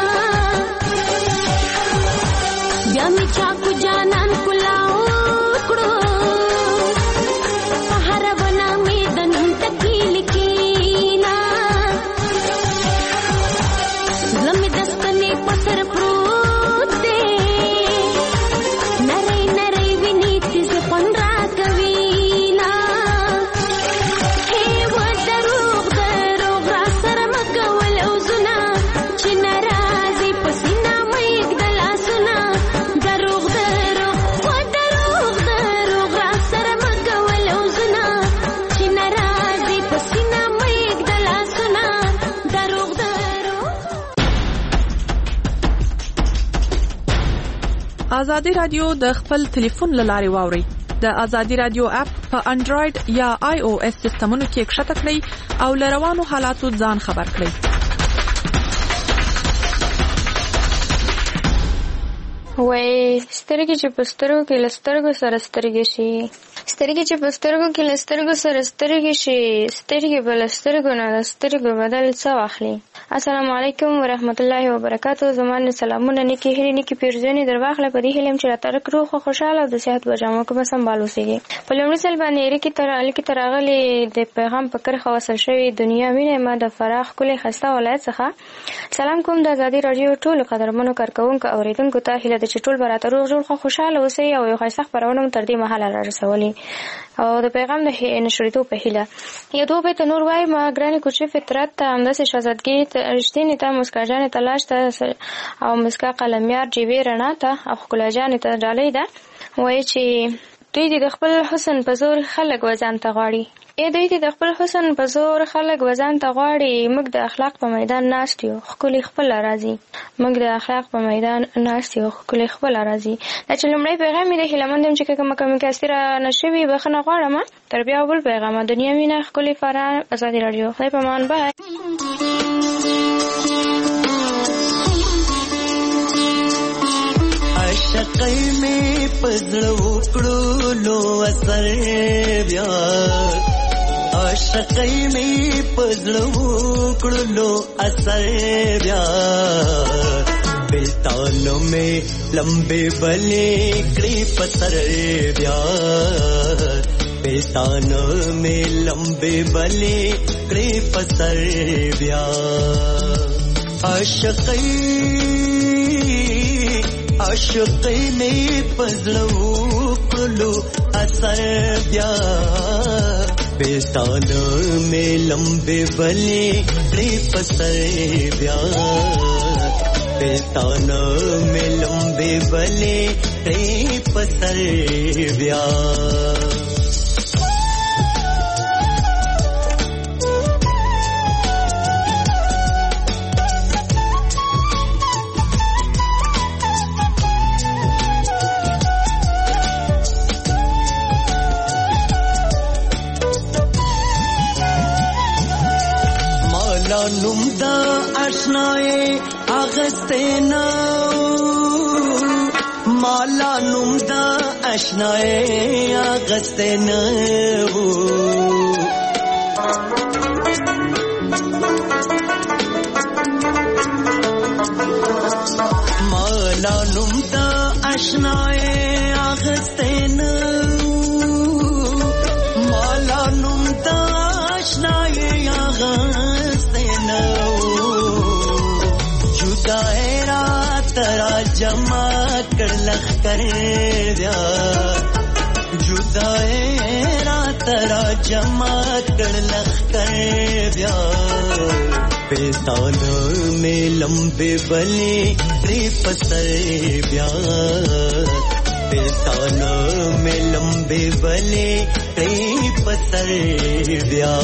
بیا مې چاکو جانان کلاو کړو په هره ونه مې د نوم ټکي لیکینا زړه مې د ستنې په سر پروت دی نری نری ویني تیز خوند راکوینا هې و دروغ دروغ را سره مه کول اوزونه چې ناراضي په سینه مې ږده لاسونه دروغ دروغ و دروغ دروغ را سره مه کول اوزونه چې ناراضي په سینه مې ږده لاسونه دروغ دروغ. ازادي رادیو د خپل ټلیفون له لارې واورئ. د ازادي رادیو اپ په انډراید یا آی او اس سیسټمونو کې ښکته کړئ او له روانو حالاتو ځان خبر کړئ. وای سترګې چې په سترګو کې له سترګو سره سترګې شي سترګې چې په سترګو کې له سترګو سره سترګې شي سترګې به له سترګو نه د سترګو بدل څه واخلي. السلام علیکم ورحمت الله وبرکاتو. زمانه سلامونه نیکی هیلې نیکی پیرزونې در واخله په دې هیلم چې راته روغ او خوشاله او د صحت بجامو کې به سمبال اوسېږي. په لومړي ځل باندې اړیکې تراغلي د پیغام په کرښه وصل شوی دنیا وینه ما د فراخ کلی خسته ولایت څخه سلام کوم. د ازادي رادیو ټول قدرمنو کارکونکو اوریدونکو ته هیله ده چې ټول به راته روغ جوړ خوشاله اوسئ او یو ښایسته خپرونه تر دې مهاله را رسولي او د پیغام د نشریدو په هیله یو دوه بیت نور وای ما ګرانې کوچې فطرت ته همداسې شهزادګۍ رښتینې ته مسکا جانې ته لاش ته او مسکا قلمیار جیبې رڼا ته او ښکلا جانې ته ډالۍ ده. وایي چې دوی د خپل حسن په زور خلک وځان ته غواړي دوی د خپل حسن په زور خلک وځان ته غواړي. موږ د اخلاق په میدان ناست یو ښکلي خپله راځي موږ د اخلاق په میدان ناست یو ښکلي خپله راځي. دا چې لومړی پیغام مې د هیلهمند یم چې کومه کمې نه شوي بخښنه غواړم. تر بیا بل پیغامه دنیا وینه ښکلي فاران ازادي راډیو. خدای په امان. بای. عشقی می پزړو کړو لو اثر بیا عشقی می پزړو کړو لو اثر بیا بلتانو می لمبے بلے کړي پتر بیا بلتانو می لمبے بلے کړي پتر بیا عاشقی می پزړو کړلو اثر بیا بستانو می لمبے بلې کړې پسر بیا بستانو می لمبے بلې کړې پسر بیا نوم دا آشنائے اغستینا مالا نوم دا آشنائے اغستینا مالا نوم دا آشنائے اغستینا مالا نوم دا آشنائے اغستینا ترا جمع کر لخ کر دیا جدائے ترا جمع کر لخ کر دیا پیتان میں لمبے بلے ری پسر بیا پیتان میں لمبے بلے ری پسر بیا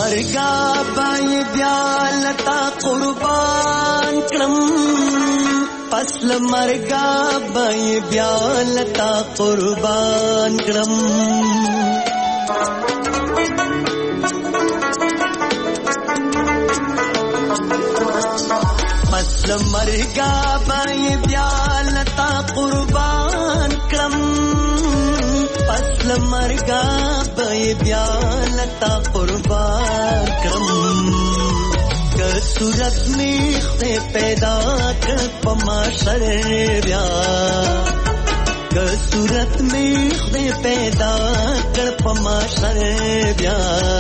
مرګا بای بیا لتا قربان کړم پس مرګا بای بیا لتا قربان کړم پس مرګا بای بیا لتا قربان کړم پس مرګا بای بیا لتا قربان کړم که صورت می خدای پیدا کړ په محشر بیا که صورت می خدای پیدا کړ په محشر بیا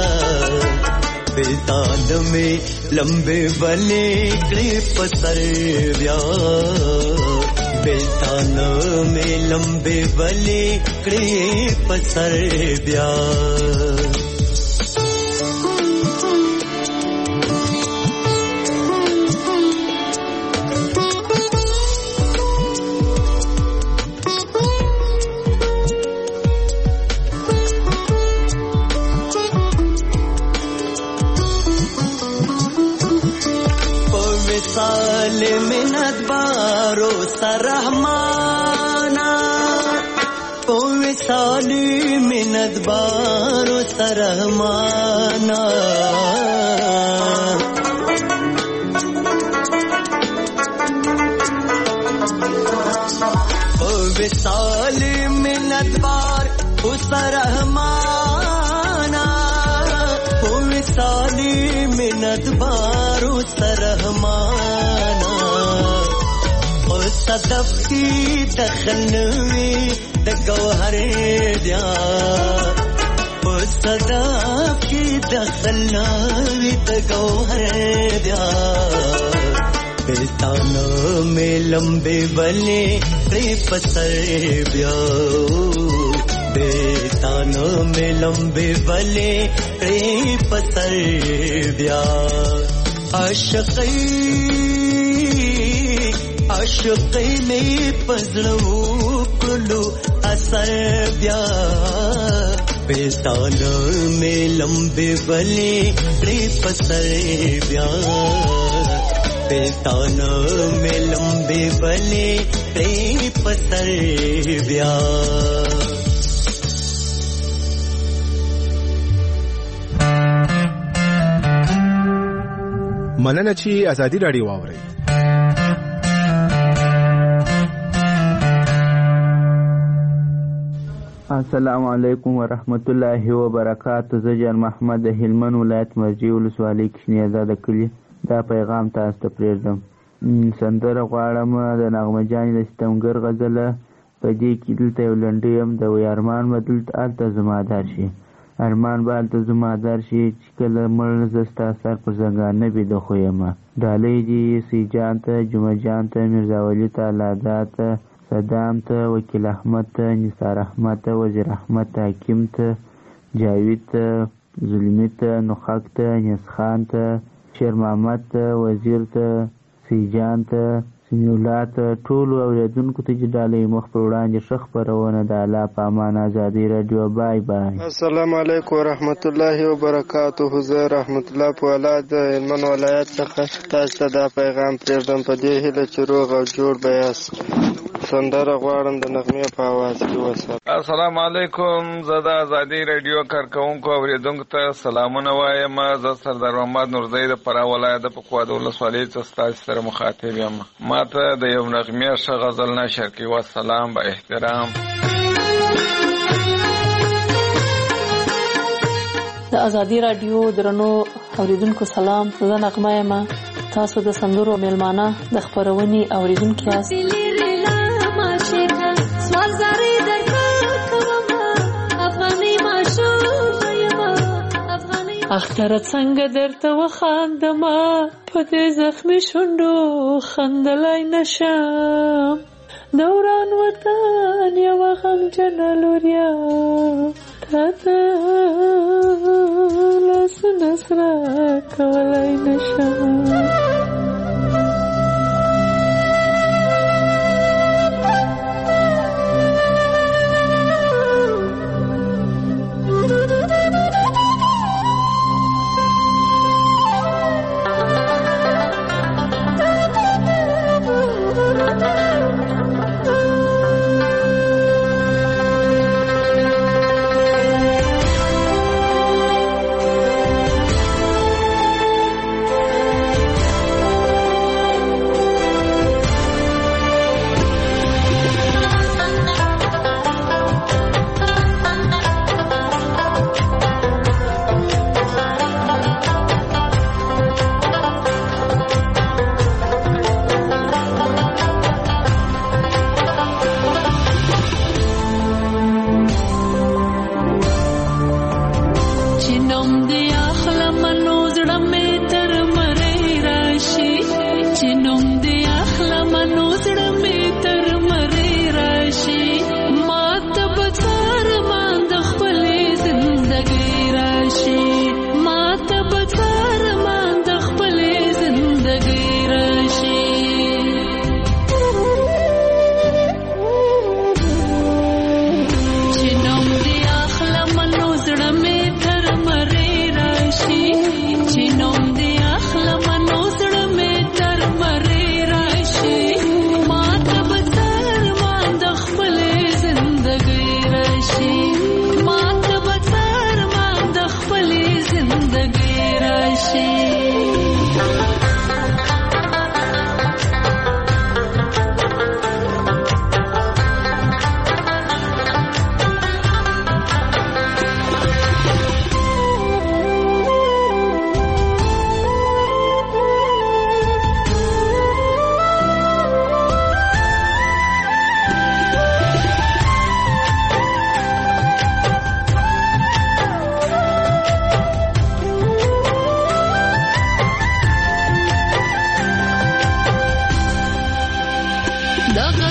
بیتان میں لمبے بلے کڑے پسر بیا بیتان میں لمبے بلے کڑے پسر بیا منت بارو سرحمانا پوی سالی منت بارو سرحمانا پوی سالی منت بارو سرحمانا پوی سالی منت بارو سرحمانا صدف کی دخل نوی د گوهر بیا صدف کی دخل نوی د گوهر بیا بیتانو میں لمبے بلے ری پسر بیا بیتانو میں لمبے بلے ری پسر بیا عاشقی میں پزړو کړلو اثر بیا بیتان میں لمبے بلے ری پسر بیا بیتان میں لمبے بلے ری پسر بیا مننه چې ازادي راډیو واورئ. السلام علیکم ورحمت الله وبرکاته. زه جان محمد د هلمند ولایت مرجې ولسوالۍ کښنی آزاده کلي دا پیغام تاسو ته پرېږدم. سندره غواړم د نغمه جانې د ستمګر غزله په دې کې دلته یو لنډۍ هم د وی ارمان به دلته هلته زما دار شي ارمان به هلته زما دار شي چې کله مړ زه ستا سر پر زنګان نه بیده خو یمه ډالۍ دي سی جان ته جمعه جان ته میرزا ولی ته لادا ته صدام ته وکیل احمد ته نثار احمد ته وزیر احمد ته حکیم ته جاوید ته ظلمي ته نخاک ته نیس خان ته شیر محمد ته وزیر ته سیجان ته سمیولا ته ټولو اورېدونکو ته چې ډالۍ مخ پر وړاندې ښه خپرونه د الله په امان ازادي راډیو. بای بای. السلام علیکم ورحمت الله وبرکاته. زه رحمت الله پوالا د هلمند ولایت څخه تاسو ته دا پیغام پرېږدم په دې هیله چې روغ او جوړ به یاست. سندره غواړم د نغمې په اواز کې وساتم. السلام علیکم. زه د ازادي راډیو کارکونکو اورېدونکو ته سلامونه وایم. زه سردار محمد نورزی د فراه ولایت د پکواد ولسوالۍ څخه ستاسو سره مخاطب یم. ما ته د یو نغمې ښه غزل نشر کړي. والسلام به احترام. د ازادي راډیو درنو اوریدونکو سلام. زه نغمه یم. تاسو د سندرو میلمانه د خپرونې اوریدونکو یاست. اختر څنګه درته وخاندمه په دې زخمي شونډو خندلای نشم دوران وطن یو غمجنه لوریا تاته لاسونه سره کولای نشم.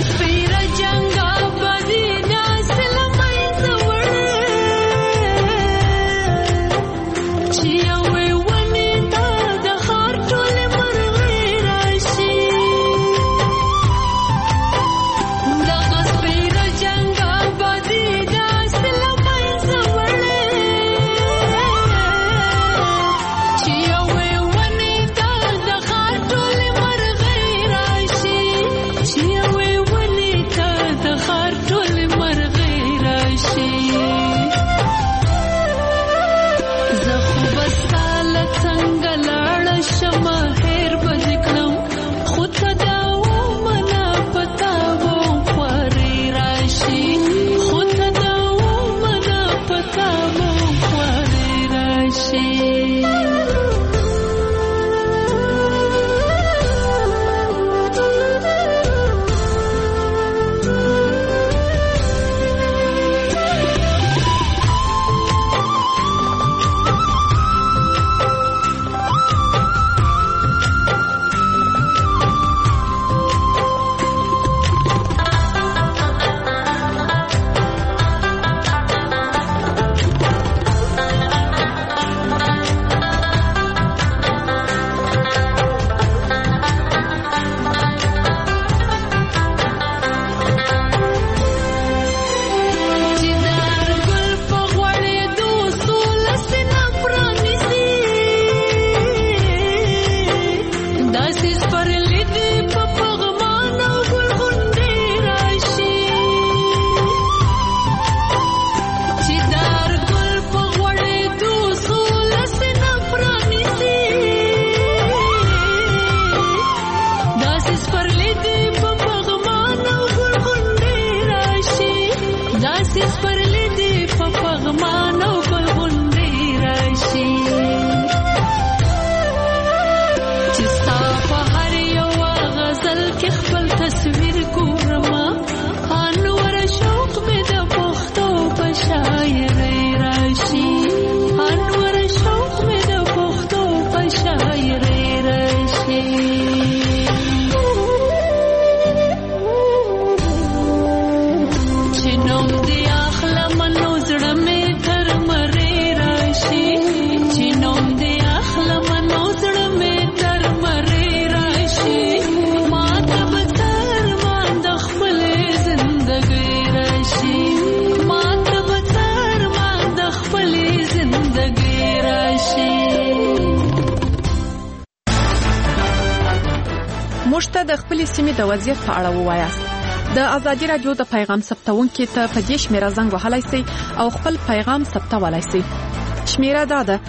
موږ ته د خپل سیمې د وضعیت په اړه ووایاست. د ازادي رادیو د پیغام ثبتونکو ته په دې شمیره زنګ وهلای شئ او خپل پیغام ثبتولای شئ. شمیره دا ده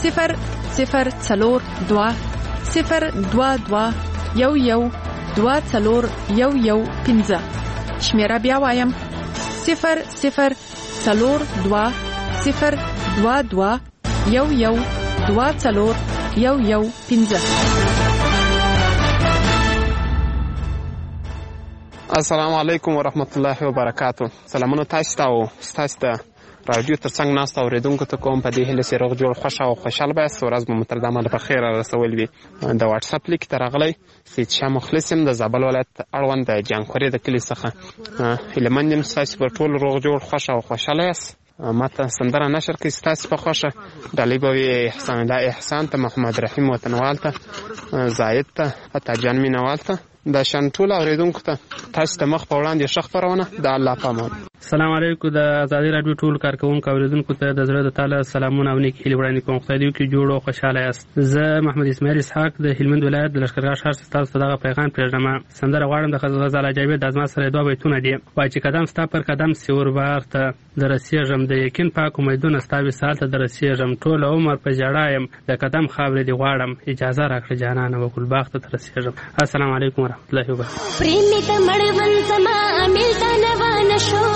0042 022 112415. شمیره بیا وایم 0042 022 112415. السلام علیکم ورحمت الله وبرکاتو. سلامونه تاسو ته او تاسو ته رادیو ترڅنګ ناست اوریدونکو ته کوم په دې هله سره روغ جوړ خوشاله او خوشاله به ورځ مو متردامه په خیر رسول وي. د واتس اپ لیک ترغلی سید شاه مخلصم د زابل ولایت اړوند د جانکوري د کلی څخه هلمندم تاسو په ټول روغ جوړ خوشاله او خوشاله یاست. ماته سندره نشر کې تاسو په خوښه ډالۍ به احسان الله احسان ته محمد رحیم وطنوال ته زاید ته اتاجان مینوال ته د شانټول اوریدونکو ته تاسو ته مخ په وړاندې شخ پرونه د الله پامان. السلام علیکم. د آزادي رادیو ټول کارکونکو اوریدونکو ته د زړه د تعالی سلامونه او نیک هیلې وړاندې کوم. خدای دې وکړي جوړ او خوشاله یاست. زه محمد اسماعیل اسحاق د هلمند ولایت د لشکرګاه ښار څخه تاسو ته دغه پیغام پرېږدم. سندره غواړم د غزل جاوید د ازما سره دوه بیتونه دي. وای چې قدم ستا پر قدم سیور بار ته درسیږم د یقین پاک امیدونه ستا وصال ته درسیږم. ټول عمر په جړایم د قدم خاورې دی غواړم اجازه راکړه جانان او ګل باغ ته درسیږم. السلام علیکم ورحمت الله وبرکاته. प्रेमी त मड़वन समा मिलता नवा नशो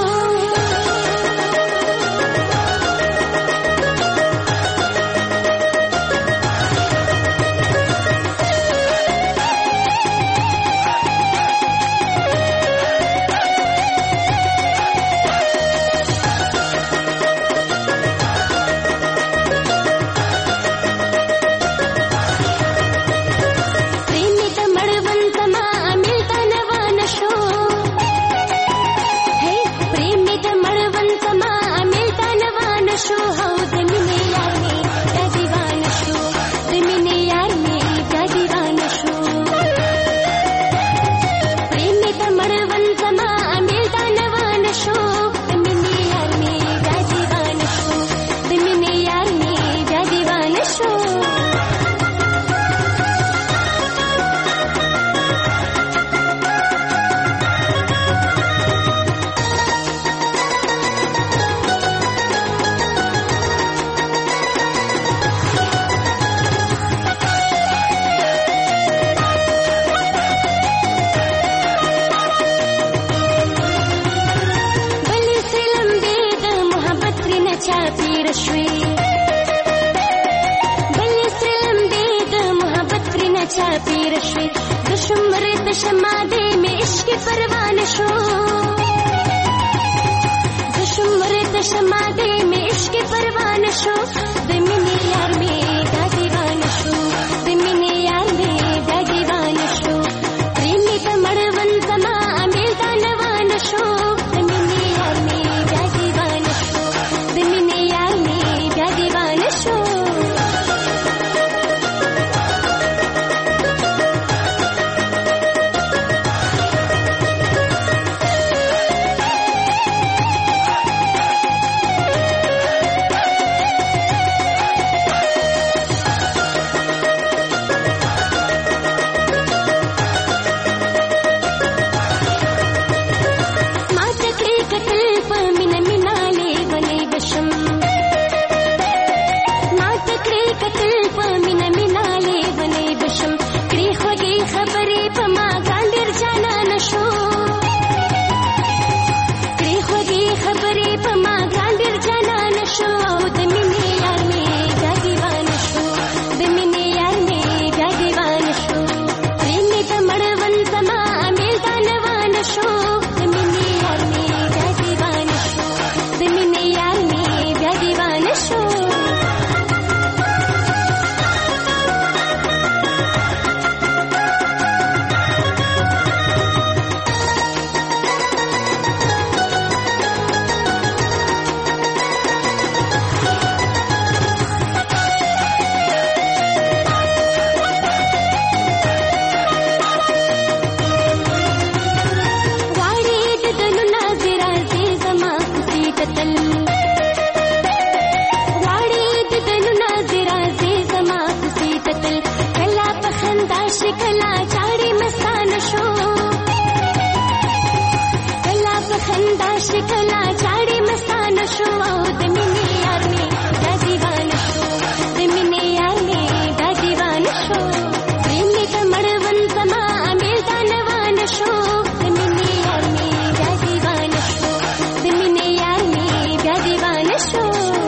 خندا شکلا چاړي مستانه شو او د مینې یار مې دا دیوانه شو د مینې یار مې دا دیوانه شو پریم دې ته مړول زما امیل دا نوانه شو د مینې یار مې دا دیوانه شو د مینې یار مې دا دیوانه شو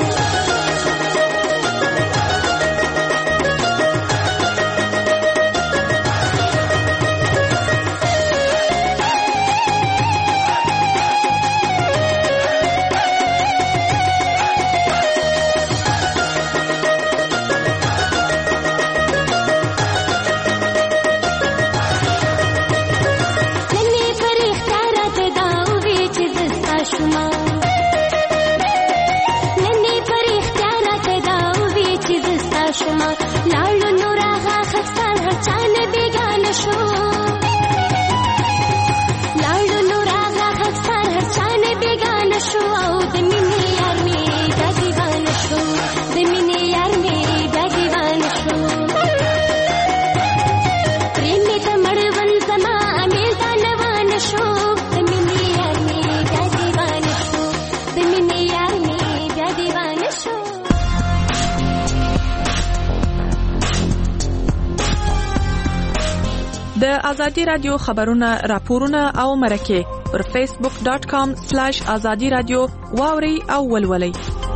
د ازادي رادیو خبرونه راپورونه او مرکه پر facebook.com/azadi radio واوري او ولولي.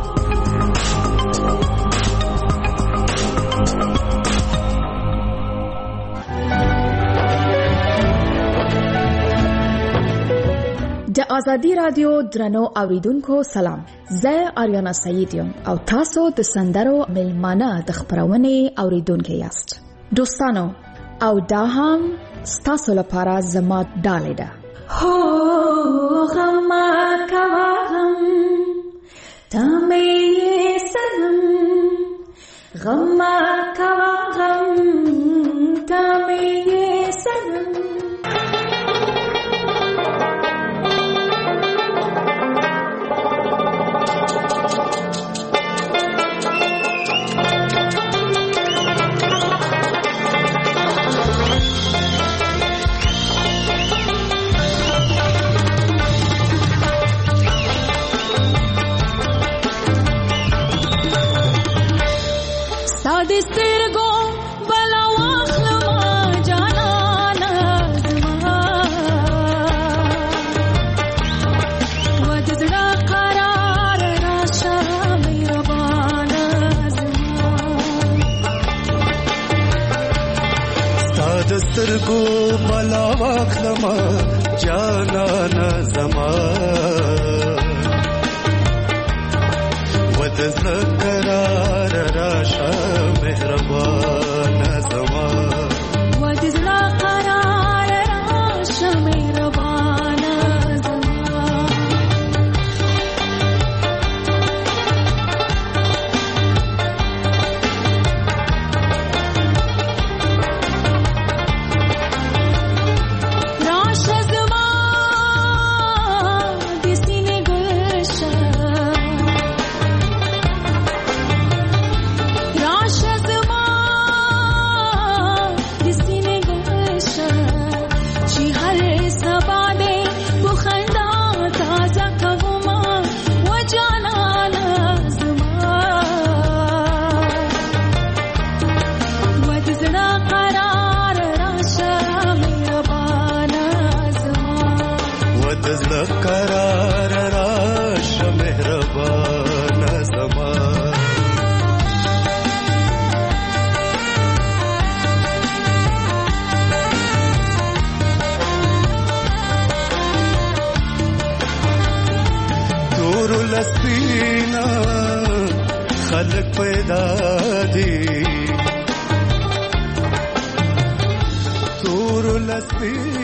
د ازادي رادیو درنو اوریدونکو سلام. زه آریانا سعید یم او تاسو د سندرو ملمانه د خبرونه اوریدونکو یاست. دوستانو او دا هم ستاسو لپاره زما ډالۍ ده. هو غم کوا غم تمې سنم غم کوا غم تمې سنم سترګو بلا واخلما جانانا زما وجزړه قرار راشه مهربانا زما ستاد سترګو بلا واخلما جانانا زما وجزړه قرار راشه مهربانا زما وجزړه قرار راشه مهربانا زما راشه زما د سینې ګلشه قرار راشه مهربانا زما تور لسپینا خلق پیدا دی تور لسپینا